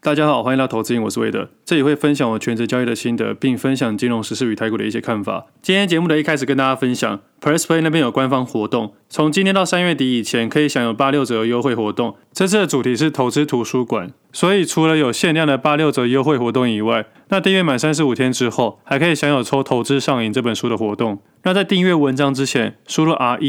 大家好，欢迎来到投资营，我是魏德，这里会分享我全职交易的心得，并分享金融时事与台股的一些看法。今天节目的一开始跟大家分享 PressPlay 那边有官方活动，从今天到3月底以前可以享有86折优惠活动。这次的主题是投资图书馆，所以除了有限量的86折优惠活动以外，那订阅满35天之后，还可以享有抽投资上瘾这本书的活动。那在订阅文章之前，输入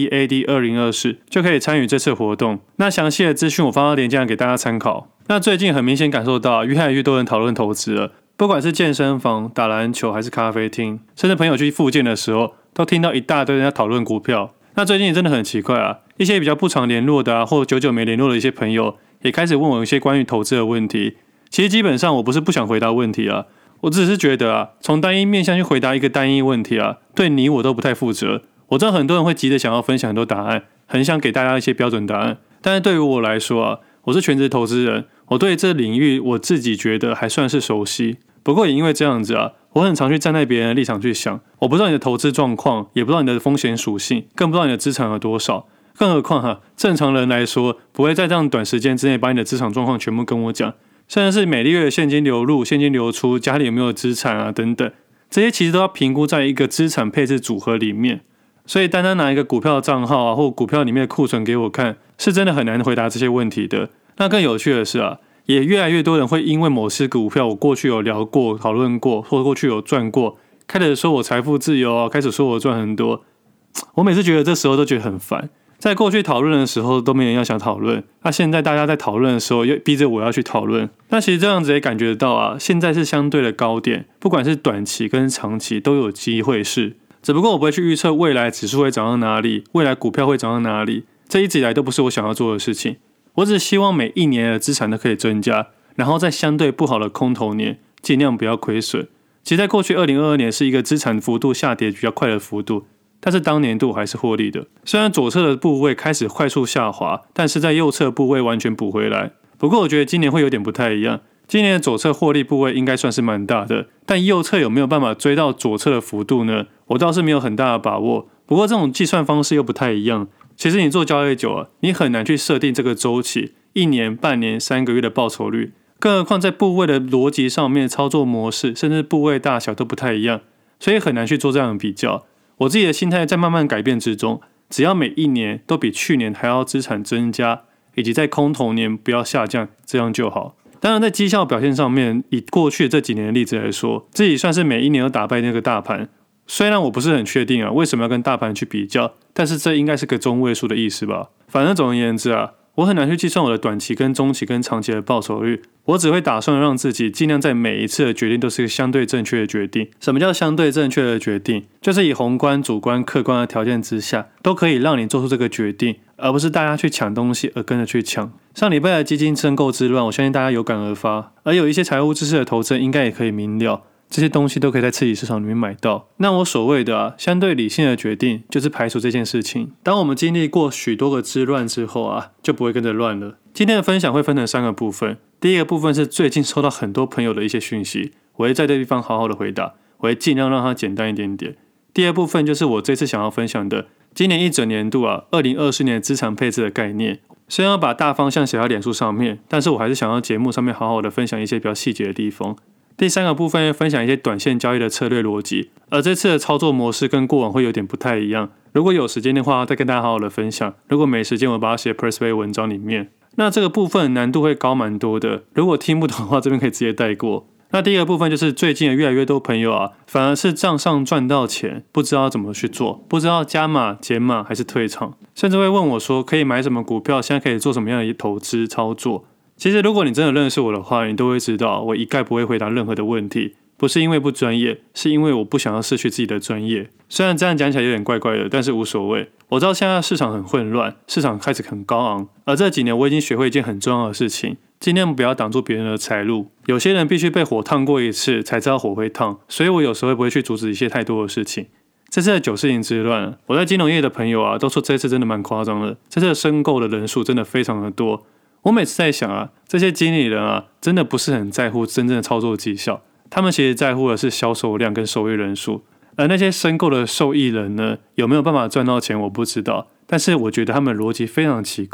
READ2024 就可以参与这次活动。那详细的资讯我放到链接栏给大家参考。那最近很明显感受到越来越多人讨论投资了，不管是健身房、打篮球还是咖啡厅，甚至朋友去复健的时候，都听到一大堆人在讨论股票。那最近真的很奇怪啊，一些比较不常联络的或久久没联络的一些朋友，也开始问我一些关于投资的问题。其实基本上我不是不想回答问题啊，我只是觉得从单一面向去回答一个单一问题对你我都不太负责。我知道很多人会急着想要分享很多答案，很想给大家一些标准答案，但是对于我来说我是全职投资人，我对这领域我自己觉得还算是熟悉。不过也因为这样子我很常去站在别人的立场去想，我不知道你的投资状况，也不知道你的风险属性，更不知道你的资产有多少。更何况正常人来说，不会在这样短时间之内把你的资产状况全部跟我讲，甚至是每个月的现金流入、现金流出、家里有没有资产等等，这些其实都要评估在一个资产配置组合里面。所以单单拿一个股票账号或股票里面的库存给我看，是真的很难回答这些问题的。那更有趣的是也越来越多人会因为某些股票我过去有聊过、讨论过，或过去有赚过，开始说我财富自由开始说我赚很多。我每次觉得这时候都觉得很烦，在过去讨论的时候都没人要想讨论，那现在大家在讨论的时候又逼着我要去讨论。那其实这样子也感觉得到现在是相对的高点，不管是短期跟长期都有机会是，只不过我不会去预测未来指数会涨到哪里，未来股票会涨到哪里，这一直以来都不是我想要做的事情。我只希望每一年的资产都可以增加，然后在相对不好的空头年尽量不要亏损。其实在过去2022年是一个资产幅度下跌比较快的幅度，但是当年度还是获利的。虽然左侧的部位开始快速下滑，但是在右侧部位完全补回来。不过我觉得今年会有点不太一样，今年的左侧获利部位应该算是蛮大的，但右侧有没有办法追到左侧的幅度呢？我倒是没有很大的把握。不过这种计算方式又不太一样，其实你做交易久你很难去设定这个周期，1年、半年、3个月的报酬率，更何况在部位的逻辑上面、操作模式，甚至部位大小都不太一样，所以很难去做这样的比较。我自己的心态在慢慢改变之中，只要每一年都比去年还要资产增加，以及在空头年不要下降，这样就好。当然在绩效表现上面，以过去这几年的例子来说，自己算是每一年都打败那个大盘。虽然我不是很确定为什么要跟大盘去比较，但是这应该是个中位数的意思吧。反正总而言之我很难去计算我的短期跟中期跟长期的报酬率，我只会打算让自己尽量在每一次的决定都是个相对正确的决定。什么叫相对正确的决定？就是以宏观、主观、客观的条件之下，都可以让你做出这个决定，而不是大家去抢东西而跟着去抢。上礼拜的基金申购之乱，我相信大家有感而发，而有一些财务知识的投资人应该也可以明了，这些东西都可以在刺激市场里面买到。那我所谓的相对理性的决定，就是排除这件事情。当我们经历过许多个之乱之后就不会跟着乱了。今天的分享会分成3个部分。第一个部分是最近收到很多朋友的一些讯息，我会在这地方好好的回答，我会尽量让它简单一点点。第二部分就是我这次想要分享的今年一整年度2024年资产配置的概念。虽然要把大方向写在脸书上面，但是我还是想要节目上面好好的分享一些比较细节的地方。第3个部分分享一些短线交易的策略逻辑，而这次的操作模式跟过往会有点不太一样。如果有时间的话，再跟大家好好的分享；如果没时间，我把它写 PressPlay 文章里面。那这个部分难度会高蛮多的，如果听不懂的话，这边可以直接带过。那第一个部分就是最近的越来越多朋友反而是账上赚到钱，不知道怎么去做，不知道加码、减码还是退场，甚至会问我说可以买什么股票，现在可以做什么样的投资操作。其实如果你真的认识我的话，你都会知道我一概不会回答任何的问题，不是因为不专业，是因为我不想要失去自己的专业。虽然这样讲起来有点怪怪的，但是无所谓。我知道现在市场很混乱，市场开始很高昂，而这几年我已经学会一件很重要的事情，尽量不要挡住别人的财路。有些人必须被火烫过一次才知道火会烫，所以我有时候不会去阻止一些太多的事情。这次的940之乱，我在金融业的朋友都说这次真的蛮夸张的，这次的申购的人数真的非常的多。我每次在想这些经理人真的不是很在乎真正的操作绩效，他们其实在乎的是销售量跟收益人数。而那些申购的受益人呢，有没有办法赚到钱我不知道，但是我觉得他们的逻辑非常奇怪，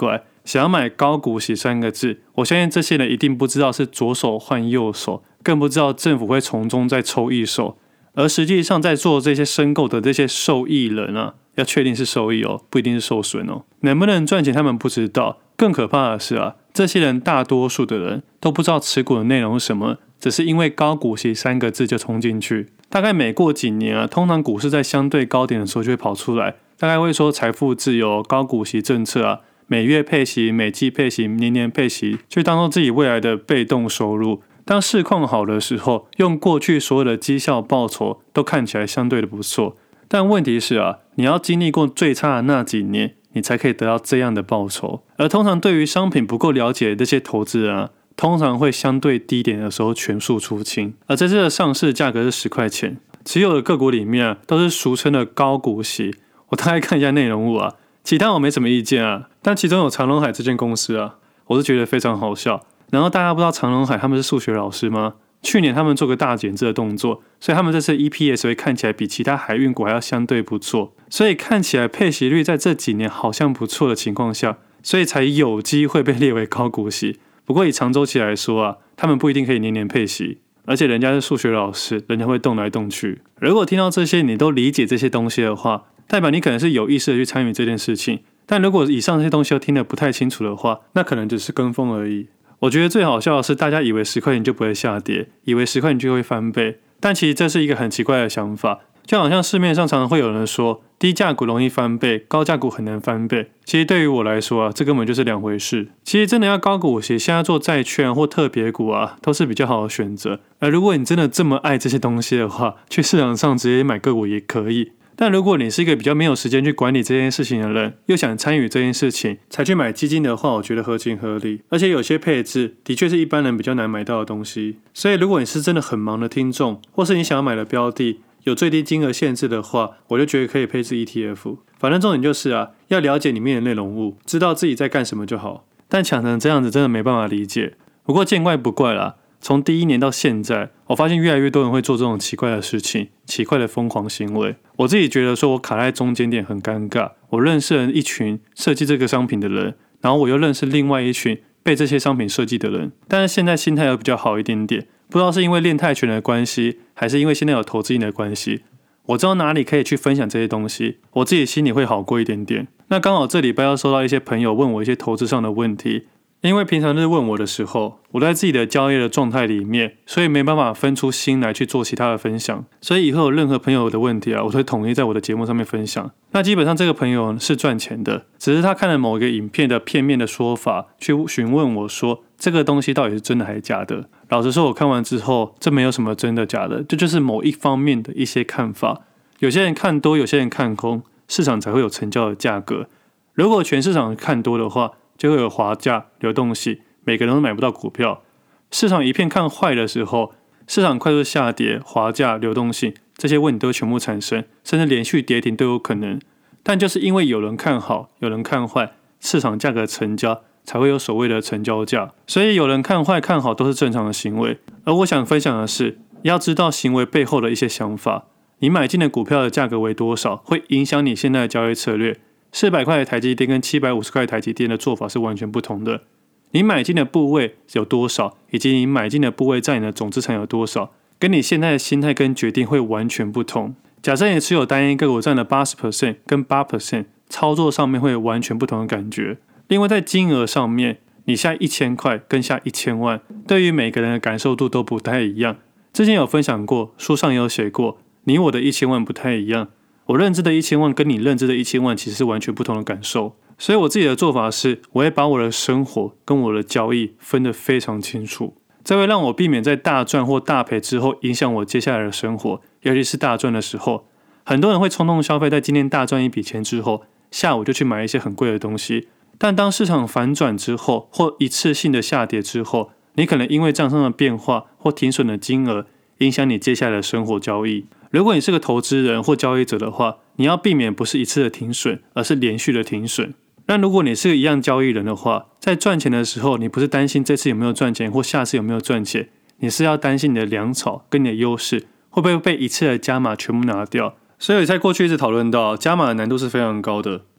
想要买高股息3个字，我相信这些人一定不知道是左手换右手，更不知道政府会从中再抽一手。而实际上在做这些申购的这些受益人啊，要确定是受益不一定是受损能不能赚钱他们不知道。更可怕的是这些人大多数的人都不知道持股的内容是什么，只是因为高股息3个字就冲进去。大概每过几年通常股市在相对高点的时候就会跑出来，大概会说财富自由、高股息政策每月配息、每季配息、年年配息，就当做自己未来的被动收入。当市况好的时候，用过去所有的绩效报酬都看起来相对的不错，但问题是你要经历过最差的那几年，你才可以得到这样的报酬。而通常对于商品不够了解的这些投资人通常会相对低点的时候全数出清。而这次的上市价格是10块钱，持有的个股里面都是俗称的高股息。我大概看一下内容物其他我没什么意见但其中有长荣海这间公司我是觉得非常好笑。然后大家不知道长荣海他们是数学老师吗？去年他们做个大减资的动作，所以他们这次 EPS 会看起来比其他海运股还要相对不错，所以看起来配息率在这几年好像不错的情况下，所以才有机会被列为高股息。不过以长周期来说他们不一定可以年年配息，而且人家是数学老师，人家会动来动去。如果听到这些你都理解这些东西的话，代表你可能是有意识的去参与这件事情。但如果以上这些东西都听得不太清楚的话，那可能只是跟风而已。我觉得最好笑的是大家以为10块钱就不会下跌，以为10块钱就会翻倍，但其实这是一个很奇怪的想法。就好像市面上常常会有人说低价股容易翻倍，高价股很难翻倍。其实对于我来说这根本就是两回事。其实真的要高股息，现在做债券或特别股都是比较好的选择。而如果你真的这么爱这些东西的话，去市场上直接买个股也可以。但如果你是一个比较没有时间去管理这件事情的人，又想参与这件事情才去买基金的话，我觉得合情合理。而且有些配置的确是一般人比较难买到的东西，所以如果你是真的很忙的听众，或是你想要买的标的有最低金额限制的话，我就觉得可以配置 ETF。 反正重点就是要了解里面的内容物，知道自己在干什么就好。但抢成这样子真的没办法理解。不过见怪不怪啦，从第1年到现在，我发现越来越多人会做这种奇怪的事情，奇怪的疯狂行为。我自己觉得说我卡在中间点很尴尬。我认识了一群设计这个商品的人，然后我又认识另外一群被这些商品设计的人，但是现在心态又比较好一点点。不知道是因为练泰拳的关系，还是因为现在有投资瘾的关系，我知道哪里可以去分享这些东西，我自己心里会好过一点点。那刚好这礼拜要收到一些朋友问我一些投资上的问题，因为平常日问我的时候，我在自己的交易的状态里面，所以没办法分出心来去做其他的分享。所以以后有任何朋友的问题我都会统一在我的节目上面分享。那基本上这个朋友是赚钱的，只是他看了某一个影片的片面的说法，去询问我说这个东西到底是真的还是假的。老实说，我看完之后，这没有什么真的假的，这就是某一方面的一些看法。有些人看多，有些人看空，市场才会有成交的价格。如果全市场看多的话，就会有滑价、流动性，每个人都买不到股票。市场一片看坏的时候，市场快速下跌、滑价、流动性这些问题都会全部产生，甚至连续跌停都有可能。但就是因为有人看好，有人看坏，市场价格成交才会有所谓的成交价。所以有人看坏看好都是正常的行为。而我想分享的是，要知道行为背后的一些想法。你买进的股票的价格为多少，会影响你现在的交易策略。400块的台积电跟750块的台积电的做法是完全不同的。你买进的部位有多少，以及你买进的部位占你的总资产有多少，跟你现在的心态跟决定会完全不同。假设你持有单一个股占了 80% 跟 8%， 操作上面会有完全不同的感觉。另外在金额上面，你下1000块跟下1000万，对于每个人的感受度都不太一样。之前有分享过，书上也有写过，你我的1000万不太一样。我认知的1000万跟你认知的1000万其实是完全不同的感受。所以我自己的做法是，我会把我的生活跟我的交易分得非常清楚，这会让我避免在大赚或大赔之后影响我接下来的生活。尤其是大赚的时候，很多人会冲动消费，在今天大赚一笔钱之后，下午就去买一些很贵的东西。但当市场反转之后，或一次性的下跌之后，你可能因为账上的变化或停损的金额，影响你接下来的生活交易。如果你是个投资人或交易者的话，你要避免不是一次的停损，而是连续的停损。那如果你是个一样交易人的话，在赚钱的时候，你不是担心这次有没有赚钱或下次有没有赚钱，你是要担心你的粮草跟你的优势会不会被一次的加码全部拿掉。所以在过去一直讨论到加码的难度是非常高的。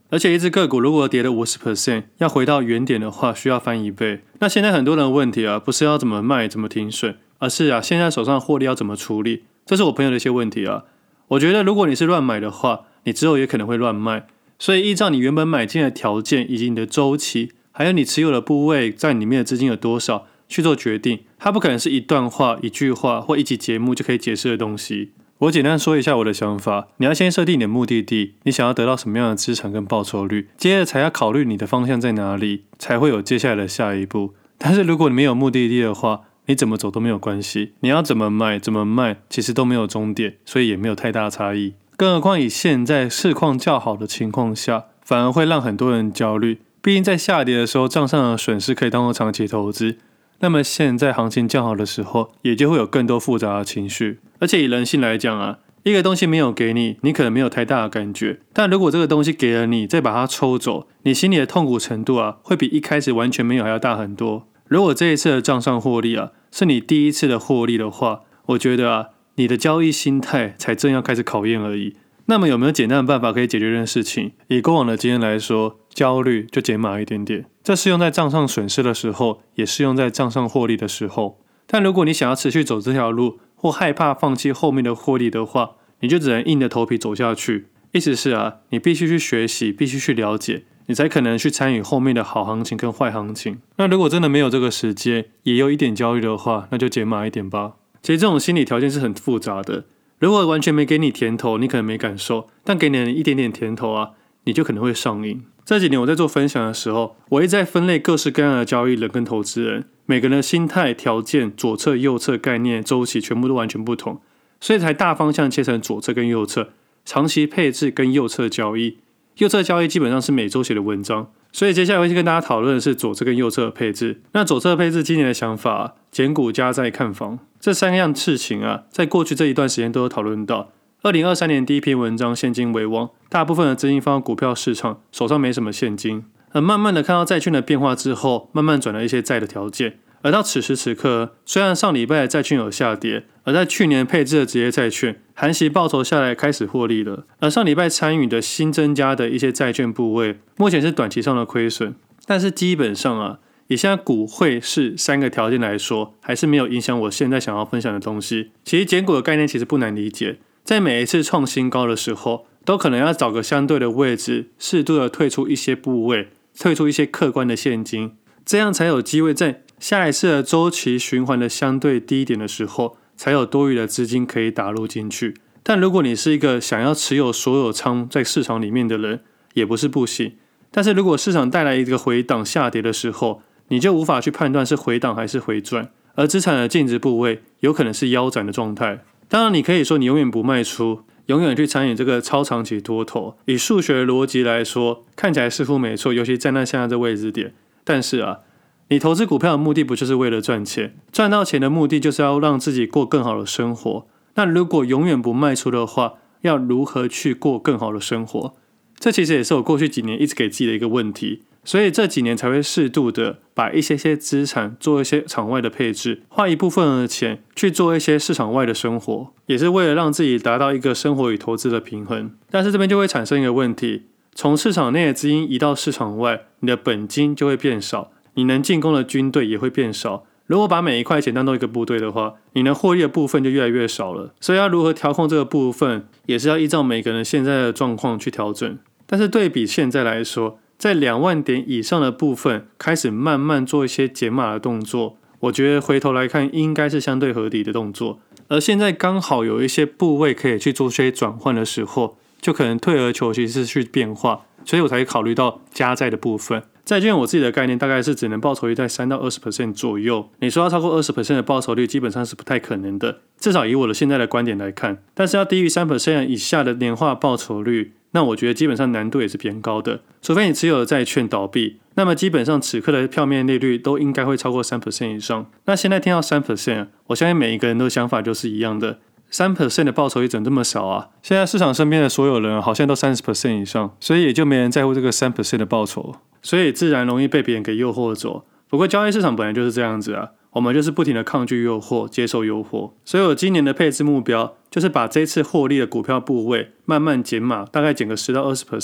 而且一只个股如果跌了 50%， 要回到原点的话需要翻1倍。那现在很多人的问题不是要怎么卖怎么停损，而是现在手上的获利要怎么处理，这是我朋友的一些问题我觉得如果你是乱买的话，你之后也可能会乱卖，所以依照你原本买进的条件以及你的周期，还有你持有的部位在里面的资金有多少去做决定，它不可能是一段话、一句话或一集节目就可以解释的东西。我简单说一下我的想法，你要先设定你的目的地，你想要得到什么样的资产跟报酬率，接着才要考虑你的方向在哪里，才会有接下来的下一步。但是如果你没有目的地的话，你怎么走都没有关系，你要怎么买怎么卖其实都没有终点，所以也没有太大差异。更何况以现在市况较好的情况下，反而会让很多人焦虑，毕竟在下跌的时候账上的损失可以当作长期投资，那么现在行情较好的时候，也就会有更多复杂的情绪。而且以人性来讲一个东西没有给你，你可能没有太大的感觉，但如果这个东西给了你，再把它抽走，你心里的痛苦程度会比一开始完全没有还要大很多。如果这一次的账上获利是你第一次的获利的话，我觉得你的交易心态才正要开始考验而已。那么有没有简单的办法可以解决这件事情？以过往的经验来说，焦虑就减码一点点，这适用在账上损失的时候，也适用在账上获利的时候。但如果你想要持续走这条路，或害怕放弃后面的获利的话，你就只能硬着头皮走下去。意思是你必须去学习，必须去了解，你才可能去参与后面的好行情跟坏行情。那如果真的没有这个时间，也有一点焦虑的话，那就减码一点吧。其实这种心理条件是很复杂的，如果完全没给你甜头，你可能没感受，但给你一点点甜头你就可能会上瘾。这几年我在做分享的时候，我一直在分类各式各样的交易人跟投资人，每个人的心态、条件、左侧、右侧、概念、周期全部都完全不同，所以才大方向切成左侧跟右侧，长期配置跟右侧交易。右侧交易基本上是每周写的文章，所以接下来会跟大家讨论的是左侧跟右侧的配置。那左侧配置今年的想法减股加债看房，这三样事情在过去这一段时间都有讨论到。2023年第一篇文章现金为王，大部分的资金放到股票市场，手上没什么现金。慢慢的看到债券的变化之后，慢慢转了一些债的条件。而到此时此刻，虽然上礼拜的债券有下跌，而在去年配置的职业债券含息报酬下来开始获利了，而上礼拜参与的新增加的一些债券部位，目前是短期上的亏损。但是基本上以现在股汇市三个条件来说，还是没有影响我现在想要分享的东西。其实减股的概念其实不难理解，在每一次创新高的时候，都可能要找个相对的位置，适度的退出一些部位，退出一些客观的现金，这样才有机会在下一次的周期循环的相对低点的时候，才有多余的资金可以打入进去。但如果你是一个想要持有所有仓在市场里面的人，也不是不行。但是如果市场带来一个回档下跌的时候，你就无法去判断是回档还是回转，而资产的净值部位有可能是腰斩的状态。当然你可以说你永远不卖出，永远去参与这个超长期多头，以数学的逻辑来说，看起来似乎没错，尤其在那现在这位置点。但是你投资股票的目的不就是为了赚钱？赚到钱的目的就是要让自己过更好的生活。那如果永远不卖出的话，要如何去过更好的生活？这其实也是我过去几年一直给自己的一个问题，所以这几年才会适度的把一些资产做一些场外的配置，花一部分的钱去做一些市场外的生活，也是为了让自己达到一个生活与投资的平衡。但是这边就会产生一个问题，从市场内的资金移到市场外，你的本金就会变少，你能进攻的军队也会变少。如果把每一块钱当做一个部队的话，你能获利的部分就越来越少了。所以要如何调控这个部分，也是要依照每个人现在的状况去调整。但是对比现在来说，在2万点以上的部分开始慢慢做一些减码的动作，我觉得回头来看应该是相对合理的动作。而现在刚好有一些部位可以去做些转换的时候，就可能退而求其次去变化，所以我才考虑到加债的部分。债券我自己的概念大概是只能报酬率在3到20% 左右，你说要超过 20% 的报酬率基本上是不太可能的，至少以我的现在的观点来看。但是要低于 3% 以下的年化报酬率，那我觉得基本上难度也是偏高的，除非你持有的债券倒闭，那么基本上此刻的票面利率都应该会超过 3% 以上。那现在听到 3%， 我相信每一个人的想法就是一样的， 3% 的报酬率怎么这么少现在市场身边的所有人好像都 30% 以上，所以也就没人在乎这个 3% 的报酬，所以自然容易被别人给诱惑走。不过交易市场本来就是这样子我们就是不停的抗拒诱惑，接受诱惑。所以我今年的配置目标就是把这次获利的股票部位慢慢减码，大概减个10到20%，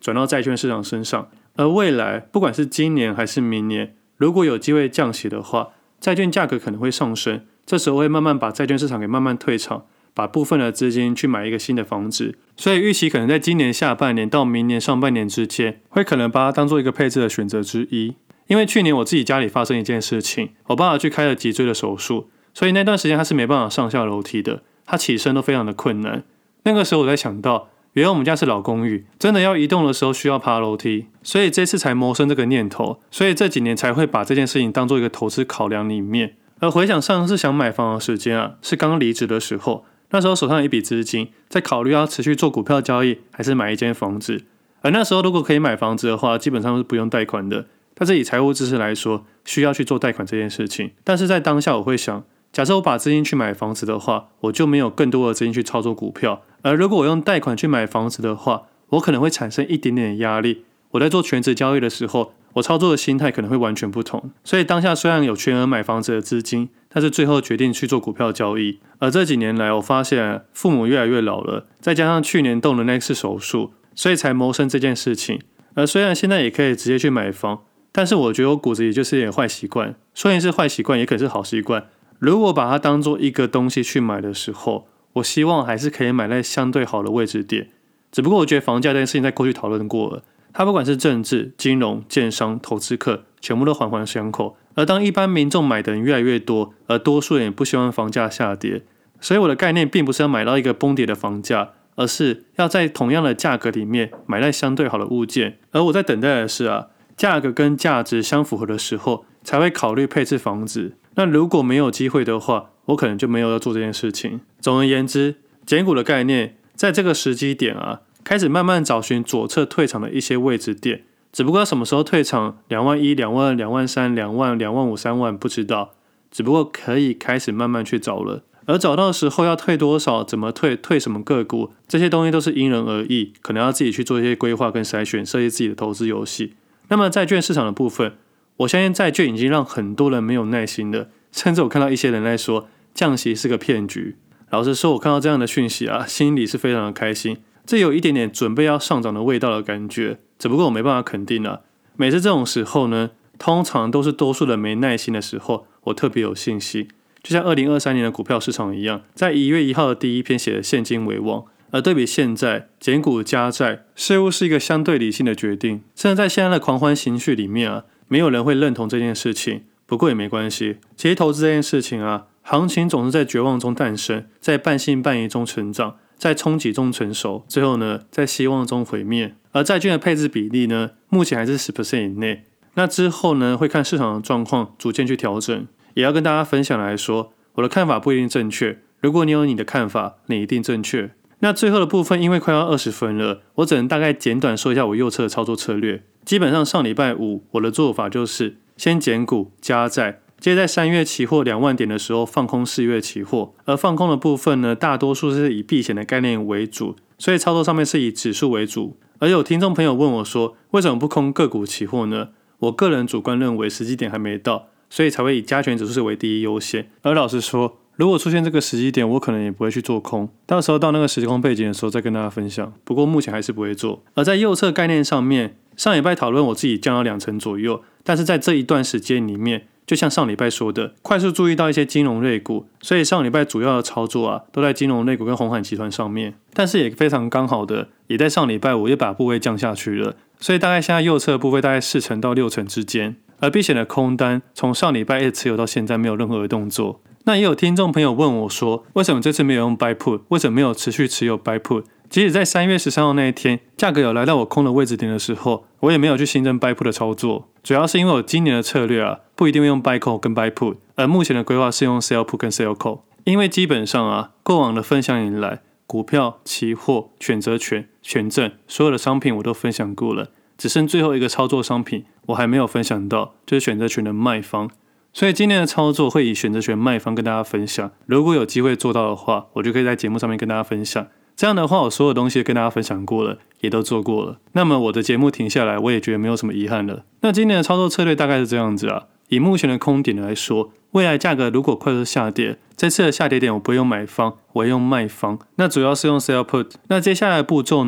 转到债券市场身上。而未来不管是今年还是明年，如果有机会降息的话，债券价格可能会上升，这时候会慢慢把债券市场给慢慢退场，把部分的资金去买一个新的房子。所以预期可能在今年下半年到明年上半年之间，会可能把它当做一个配置的选择之一。因为去年我自己家里发生一件事情，我爸爸去开了脊椎的手术，所以那段时间他是没办法上下楼梯的，他起身都非常的困难。那个时候我在想到，原来我们家是老公寓，真的要移动的时候需要爬楼梯，所以这次才萌生这个念头，所以这几年才会把这件事情当做一个投资考量里面。而回想上次想买房的时间是刚离职的时候，那时候手上有一笔资金，在考虑要持续做股票交易，还是买一间房子。而那时候如果可以买房子的话，基本上是不用贷款的，但是以财务知识来说，需要去做贷款这件事情。但是在当下我会想，假设我把资金去买房子的话，我就没有更多的资金去操作股票。而如果我用贷款去买房子的话，我可能会产生一点点的压力。我在做全职交易的时候，我操作的心态可能会完全不同。所以当下虽然有全额买房子的资金，但是最后决定去做股票交易。而这几年来，我发现父母越来越老了，再加上去年动的那次手术，所以才萌生这件事情。而虽然现在也可以直接去买房，但是我觉得我骨子里就是一点坏习惯，说明是坏习惯，也可能是好习惯。如果把它当做一个东西去买的时候，我希望还是可以买在相对好的位置点。只不过我觉得房价这件事情在过去讨论过了，它不管是政治、金融、建商、投资客，全部都环环相扣。而当一般民众买的人越来越多，而多数人也不希望房价下跌，所以我的概念并不是要买到一个崩跌的房价，而是要在同样的价格里面买在相对好的物件。而我在等待的是价格跟价值相符合的时候，才会考虑配置房子。那如果没有机会的话，我可能就没有要做这件事情。总而言之，减股的概念在这个时机点开始慢慢找寻左侧退场的一些位置点，只不过什么时候退场，2万1、2万、2万3、2万、2万5、3万不知道，只不过可以开始慢慢去找了。而找到的时候要退多少，怎么退，退什么个股，这些东西都是因人而异，可能要自己去做一些规划跟筛选，设计自己的投资游戏。那么债券市场的部分，我相信债券已经让很多人没有耐心了，甚至我看到一些人在说降息是个骗局。老实说，我看到这样的讯息心里是非常的开心，这有一点点准备要上涨的味道的感觉，只不过我没办法肯定每次这种时候呢，通常都是多数人没耐心的时候，我特别有信心。就像2023年的股票市场一样，在1月1号的第一篇写的现金为王，而对比现在减股加债，似乎是一个相对理性的决定。甚至在现在的狂欢情绪里面没有人会认同这件事情，不过也没关系。其实投资这件事情行情总是在绝望中诞生，在半信半疑中成长，在冲击中成熟，最后呢，在希望中毁灭。而债券的配置比例呢，目前还是 10% 以内。那之后呢，会看市场的状况逐渐去调整。也要跟大家分享来说，我的看法不一定正确，如果你有你的看法，你一定正确。那最后的部分因为快要20分了，我只能大概简短说一下我右侧的操作策略。基本上上礼拜五我的做法就是先减股加债，接着在3月期货2万点的时候放空4月期货。而放空的部分呢，大多数是以避险的概念为主，所以操作上面是以指数为主。而有听众朋友问我说，为什么不空个股期货呢？我个人主观认为时机点还没到，所以才会以加权指数为第一优先。而老实说，如果出现这个时机点，我可能也不会去做空，到时候到那个时空背景的时候再跟大家分享。不过目前还是不会做。而在右侧概念上面，上礼拜讨论我自己降到2成左右，但是在这一段时间里面，就像上礼拜说的，快速注意到一些金融类股，所以上礼拜主要的操作都在金融类股跟鸿海集团上面。但是也非常刚好的，也在上礼拜我也把部位降下去了，所以大概现在右侧的部位大概4成到6成之间。而避险的空单从上礼拜一直持有到现在没有任何的动作。那也有听众朋友问我说，为什么这次没有用 buy put， 为什么没有持续持有 buy put？ 即使在3月13号那一天价格有来到我空的位置点的时候，我也没有去新增 buy put 的操作，主要是因为我今年的策略不一定会用 buy call 跟 buy put， 而目前的规划是用 sell put 跟 sell call。 因为基本上过往的分享以来，股票、期货、选择权、权证所有的商品我都分享过了，只剩最后一个操作商品我还没有分享到，就是选择权的卖方。所以今天的操作会以选择权卖方跟大家分享，如果有机会做到的话，我就可以在节目上面跟大家分享。这样的话，我所有东西跟大家分享过了，也都做过了，那么我的节目停下来，我也觉得没有什么遗憾了。那今天的操作策略大概是这样子以目前的空点来说，未来价格如果快速下跌，这次的下跌点我不会用买方，我会用卖方，那主要是用 sell put。 那接下来的步骤呢，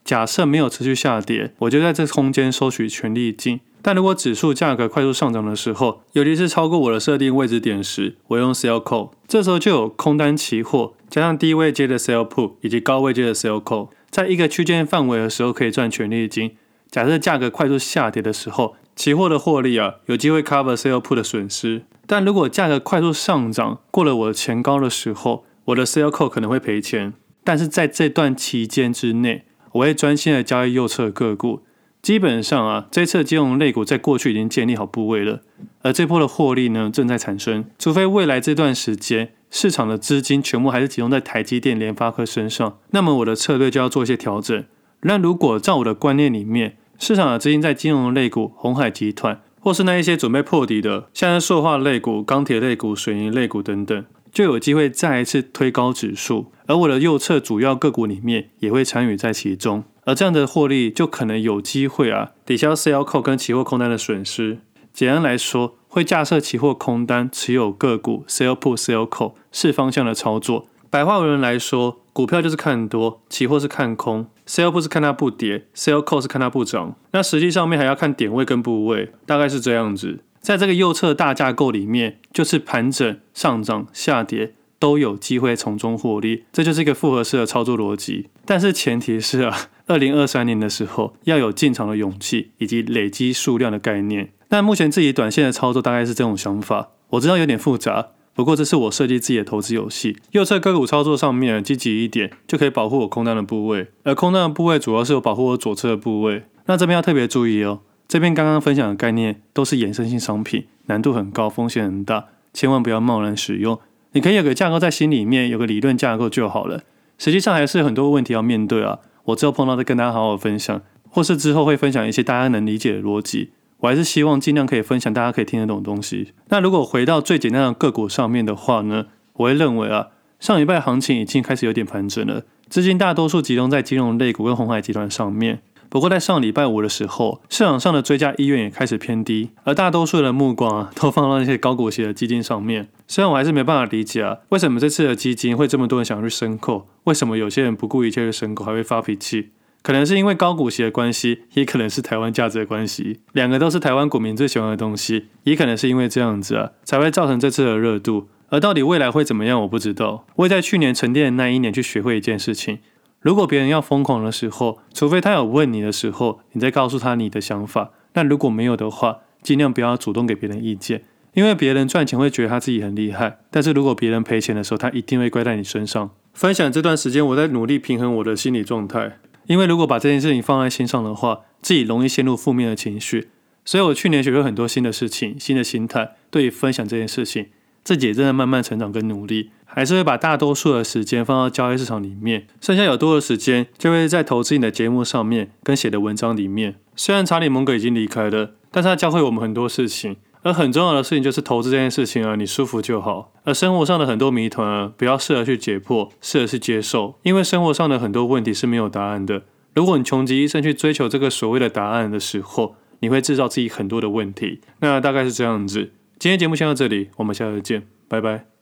假设没有持续下跌，我就在这空间收取权利金。但如果指数价格快速上涨的时候，尤其是超过我的设定位置点时，我用 sell call， 这时候就有空单期货加上低位阶的 sell put 以及高位阶的 sell call， 在一个区间范围的时候可以赚权利金。假设价格快速下跌的时候，期货的获利有机会 cover sell put 的损失。但如果价格快速上涨过了我的前高的时候，我的 sell call 可能会赔钱。但是在这段期间之内，我会专心的交易右侧个股。基本上这次的金融类股在过去已经建立好部位了，而这波的获利呢正在产生，除非未来这段时间市场的资金全部还是集中在台积电、联发科身上，那么我的策略就要做一些调整。那如果照我的观念里面，市场的资金在金融类股、鸿海集团，或是那一些准备破底的，像是塑化类股、钢铁类股、水泥类股等等，就有机会再一次推高指数，而我的右侧主要个股里面也会参与在其中。而这样的获利就可能有机会抵消 sell call 跟期货空单的损失。简单来说，会架设期货空单持有个股 sell put sell call 是方向的操作。白话文来说，股票就是看多，期货是看空， sell put 是看它不跌， sell call 是看它不涨。那实际上面还要看点位跟部位，大概是这样子。在这个右侧大架构里面，就是盘整、上涨、下跌都有机会从中获利，这就是一个复合式的操作逻辑。但是前提是2023年的时候要有进场的勇气以及累积数量的概念。但目前自己短线的操作大概是这种想法，我知道有点复杂，不过这是我设计自己的投资游戏。右侧个股操作上面积极一点，就可以保护我空单的部位，而空单的部位主要是有保护我左侧的部位。那这边要特别注意这边刚刚分享的概念都是衍生性商品，难度很高，风险很大，千万不要贸然使用。你可以有个架构在心里面，有个理论架构就好了。实际上还是有很多问题要面对我之后碰到再跟大家好好分享，或是之后会分享一些大家能理解的逻辑。我还是希望尽量可以分享大家可以听得懂的东西。那如果回到最简单的个股上面的话呢，我会认为上礼拜行情已经开始有点盘整了，资金大多数集中在金融类股跟鸿海集团上面。不过在上礼拜五的时候，市场上的追加意愿也开始偏低，而大多数人的目光都放到那些高股息的基金上面。虽然我还是没办法理解为什么这次的基金会这么多人想去申购，为什么有些人不顾一切去申购还会发脾气。可能是因为高股息的关系，也可能是台湾价值的关系，两个都是台湾股民最喜欢的东西，也可能是因为这样子才会造成这次的热度。而到底未来会怎么样我不知道。我也在去年沉淀的那一年去学会一件事情，如果别人要疯狂的时候，除非他有问你的时候，你再告诉他你的想法。那如果没有的话，尽量不要主动给别人意见，因为别人赚钱会觉得他自己很厉害，但是如果别人赔钱的时候，他一定会怪在你身上。分享这段时间我在努力平衡我的心理状态，因为如果把这件事情放在心上的话，自己容易陷入负面的情绪。所以我去年学会很多新的事情，新的心态，对于分享这件事情，自己也正在慢慢成长跟努力，还是会把大多数的时间放到交易市场里面，剩下有多的时间就会在投资你的节目上面跟写的文章里面。虽然查理蒙格已经离开了，但是他教会我们很多事情，而很重要的事情就是投资这件事情你舒服就好。而生活上的很多谜团不要试着去解破，试着去接受，因为生活上的很多问题是没有答案的。如果你穷极一生去追求这个所谓的答案的时候，你会制造自己很多的问题。那大概是这样子。今天节目先到这里，我们下次见，拜拜。